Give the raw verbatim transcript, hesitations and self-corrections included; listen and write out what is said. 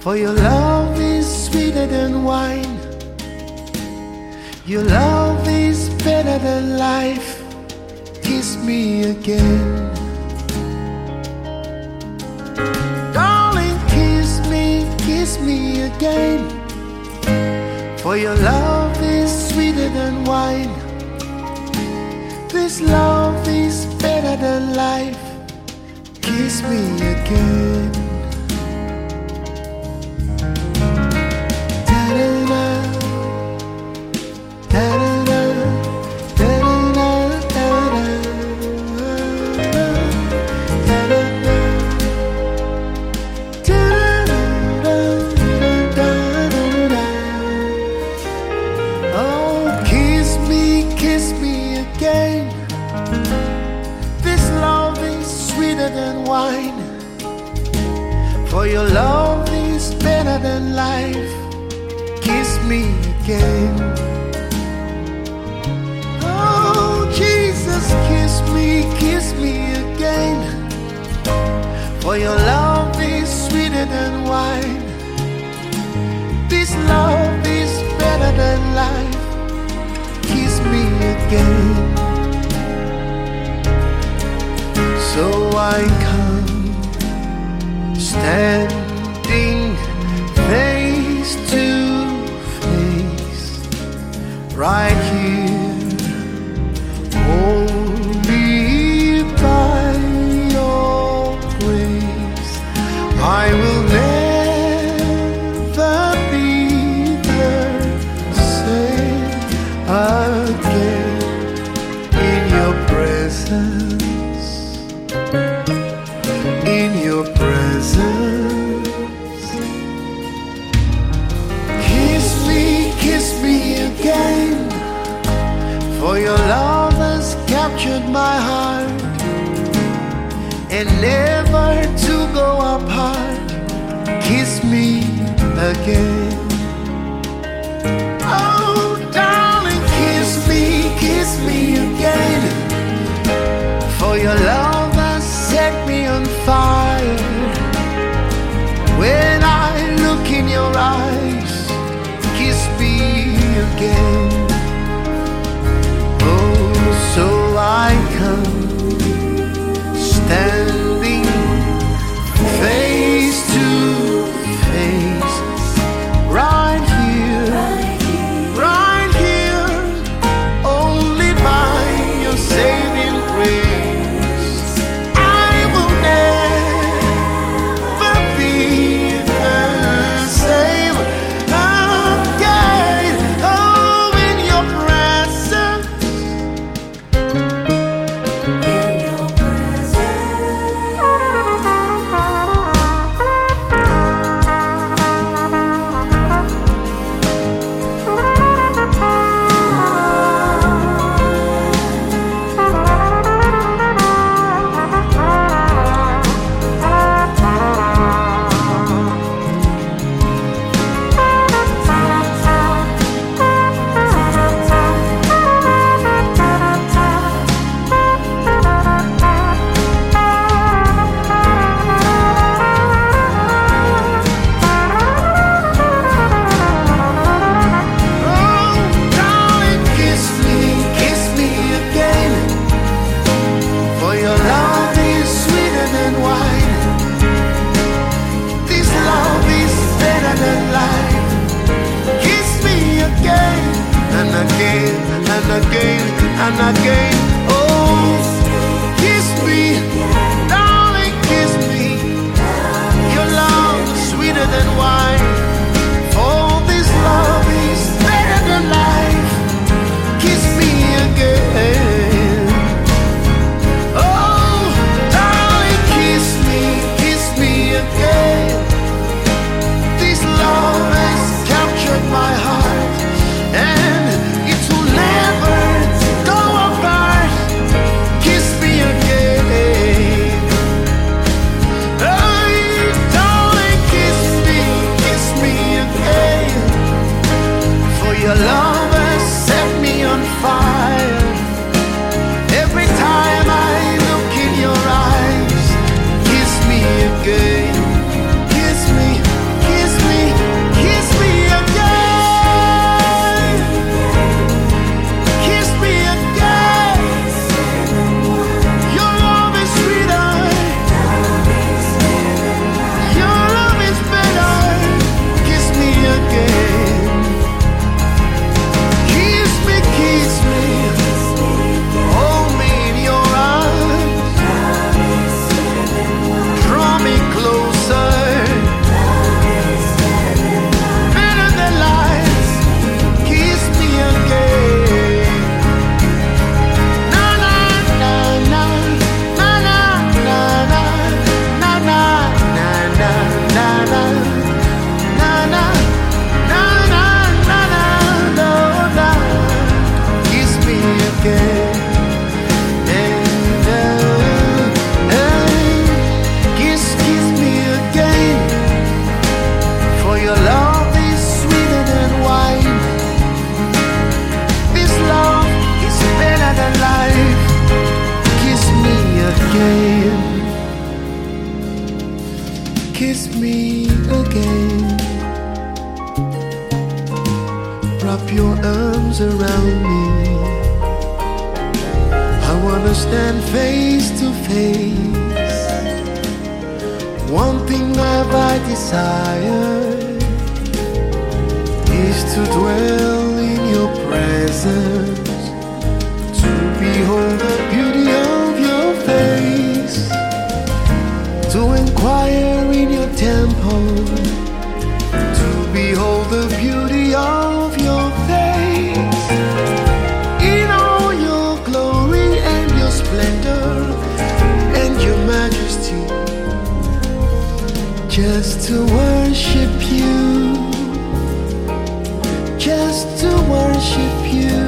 For your love is sweeter than wine. Your love is better than life. Kiss me again. Darling, kiss me, kiss me again. For your love is sweeter than wine. This love is better than life. Kiss me again. Da-da-da, da-da-da, da-da-da, da-da-da, da-da-da. Oh, kiss me, kiss me again. This love is sweeter than wine. For your love is better than life. Kiss me again. Oh, Jesus, kiss me, kiss me again. For your love is sweeter than wine. This love is better than life. Kiss me again. So I come standing face to face, right here, only by your grace. I will never be the same again in your presence, in your presence. Kiss me, kiss me again. For your love has captured my heart, and never to go apart. Kiss me again. Oh, darling, kiss me, kiss me again. For your love has set me on fire. When I look in your eyes, kiss me again. Oh, so I come standing face to face, right here, right here, only by your saving grace. I will never be the same again. Oh, in your presence, in your again and again and again. Oh, kiss me, darling, kiss me. Your love is sweeter than wine. For this love is better than life. Kiss me again. Oh, darling, kiss me, kiss me again. This love has captured my heart, and it will never go apart. arms around me. I wanna stand face to face. One thing have I desired is to dwell in your presence, to behold the beauty of your face, to inquire in your temple, to behold the beauty of your face, in all your glory and your splendor and your majesty, just to worship you, just to worship you.